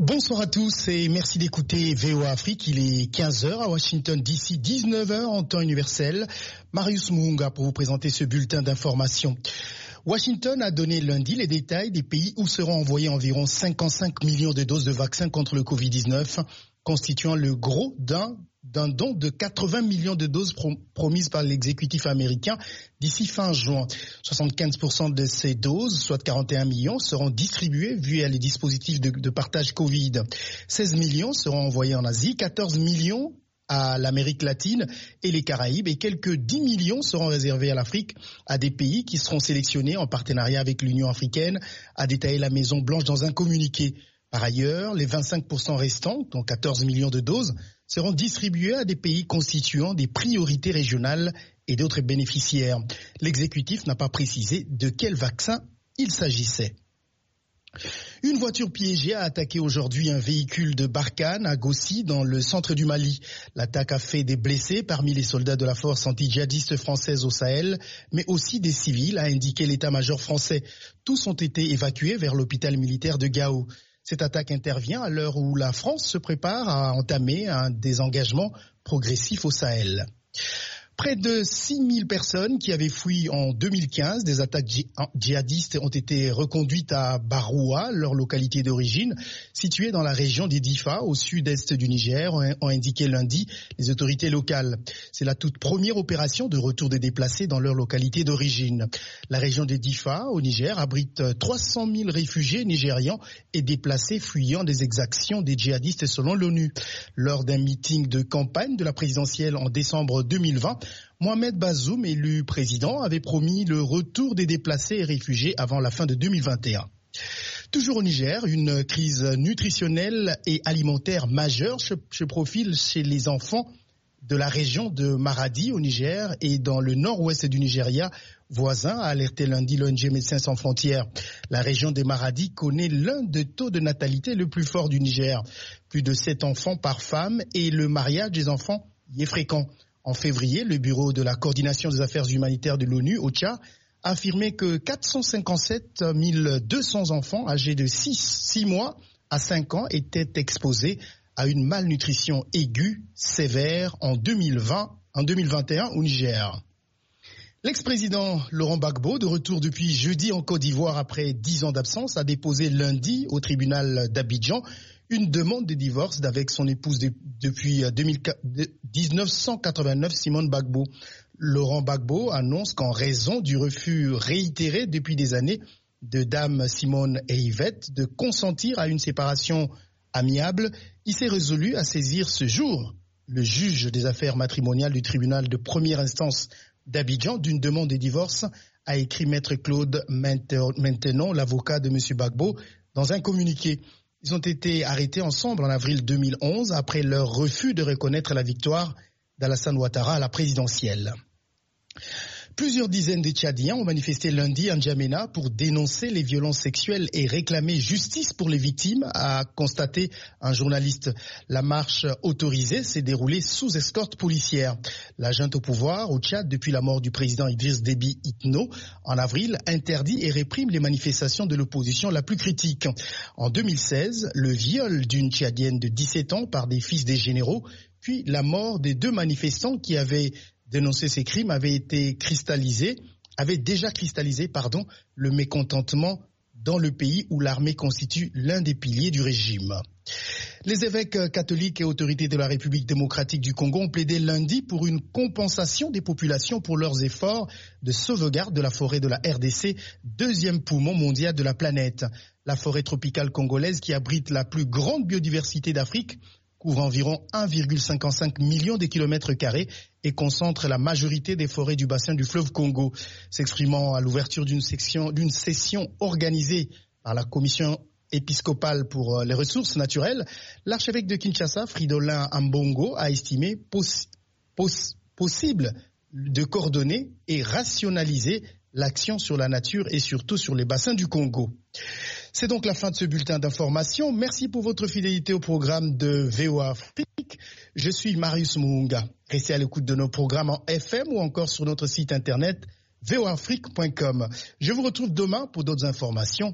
Bonsoir à tous et merci d'écouter VOA Afrique. Il est 15h à Washington DC, 19h en temps universel. Marius Muhunga pour vous présenter ce bulletin d'information. Washington a donné lundi les détails des pays où seront envoyés environ 55 millions de doses de vaccins contre le Covid-19, constituant le gros d'un don de 80 millions de doses promises par l'exécutif américain d'ici fin juin. 75% de ces doses, soit 41 millions, seront distribuées via les dispositifs de partage Covid. 16 millions seront envoyés en Asie, 14 millions à l'Amérique latine et les Caraïbes et quelques 10 millions seront réservés à l'Afrique, à des pays qui seront sélectionnés en partenariat avec l'Union africaine, a détaillé la Maison-Blanche dans un communiqué. Par ailleurs, les 25% restants, dont 14 millions de doses, seront distribués à des pays constituant des priorités régionales et d'autres bénéficiaires. L'exécutif n'a pas précisé de quel vaccin il s'agissait. Une voiture piégée a attaqué aujourd'hui un véhicule de Barkhane à Gossi dans le centre du Mali. L'attaque a fait des blessés parmi les soldats de la force anti-djihadiste française au Sahel, mais aussi des civils, a indiqué l'état-major français. Tous ont été évacués vers l'hôpital militaire de Gao. Cette attaque intervient à l'heure où la France se prépare à entamer un désengagement progressif au Sahel. Près de 6000 personnes qui avaient fui en 2015 des attaques djihadistes ont été reconduites à Baroua, leur localité d'origine, située dans la région des Difa, au sud-est du Niger, ont indiqué lundi les autorités locales. C'est la toute première opération de retour des déplacés dans leur localité d'origine. La région des Difa, au Niger, abrite 300 000 réfugiés nigérians et déplacés fuyant des exactions des djihadistes selon l'ONU. Lors d'un meeting de campagne de la présidentielle en décembre 2020, Mohamed Bazoum, élu président, avait promis le retour des déplacés et réfugiés avant la fin de 2021. Toujours au Niger, une crise nutritionnelle et alimentaire majeure se profile chez les enfants de la région de Maradi au Niger et dans le nord-ouest du Nigeria voisin, a alerté lundi l'ONG Médecins sans frontières. La région des Maradi connaît l'un des taux de natalité le plus fort du Niger. Plus de 7 enfants par femme et le mariage des enfants y est fréquent. En février, le Bureau de la coordination des affaires humanitaires de l'ONU, OCHA, a affirmé que 457 200 enfants âgés de 6 mois à 5 ans étaient exposés à une malnutrition aiguë sévère en 2021 au Niger. L'ex-président Laurent Gbagbo, de retour depuis jeudi en Côte d'Ivoire après 10 ans d'absence, a déposé lundi au tribunal d'Abidjan une demande de divorce avec son épouse depuis 1989, Simone Gbagbo. Laurent Gbagbo annonce qu'en raison du refus réitéré depuis des années de Dame Simone et Yvette de consentir à une séparation amiable, il s'est résolu à saisir ce jour le juge des affaires matrimoniales du tribunal de première instance d'Abidjan d'une demande de divorce, a écrit Maître Claude Maintenon, l'avocat de M. Gbagbo, dans un communiqué. Ils ont été arrêtés ensemble en avril 2011 après leur refus de reconnaître la victoire d'Alassane Ouattara à la présidentielle. Plusieurs dizaines de Tchadiens ont manifesté lundi à N'Djamena pour dénoncer les violences sexuelles et réclamer justice pour les victimes, a constaté un journaliste. La marche autorisée s'est déroulée sous escorte policière. La junte au pouvoir au Tchad, depuis la mort du président Idriss Déby Itno, en avril, interdit et réprime les manifestations de l'opposition la plus critique. En 2016, le viol d'une Tchadienne de 17 ans par des fils des généraux, puis la mort des 2 manifestants qui avaient dénoncer ces crimes avait déjà cristallisé le mécontentement dans le pays où l'armée constitue l'un des piliers du régime. Les évêques catholiques et autorités de la République démocratique du Congo ont plaidé lundi pour une compensation des populations pour leurs efforts de sauvegarde de la forêt de la RDC, deuxième poumon mondial de la planète. La forêt tropicale congolaise, qui abrite la plus grande biodiversité d'Afrique, couvre environ 1,55 million de kilomètres carrés et concentre la majorité des forêts du bassin du fleuve Congo. S'exprimant à l'ouverture d'une session organisée par la commission épiscopale pour les ressources naturelles, l'archevêque de Kinshasa, Fridolin Ambongo, a estimé possible de coordonner et rationaliser l'action sur la nature et surtout sur les bassins du Congo. C'est donc la fin de ce bulletin d'information. Merci pour votre fidélité au programme de VOA Afrique. Je suis Marius Muhunga. Restez à l'écoute de nos programmes en FM ou encore sur notre site internet voaafrique.com. Je vous retrouve demain pour d'autres informations.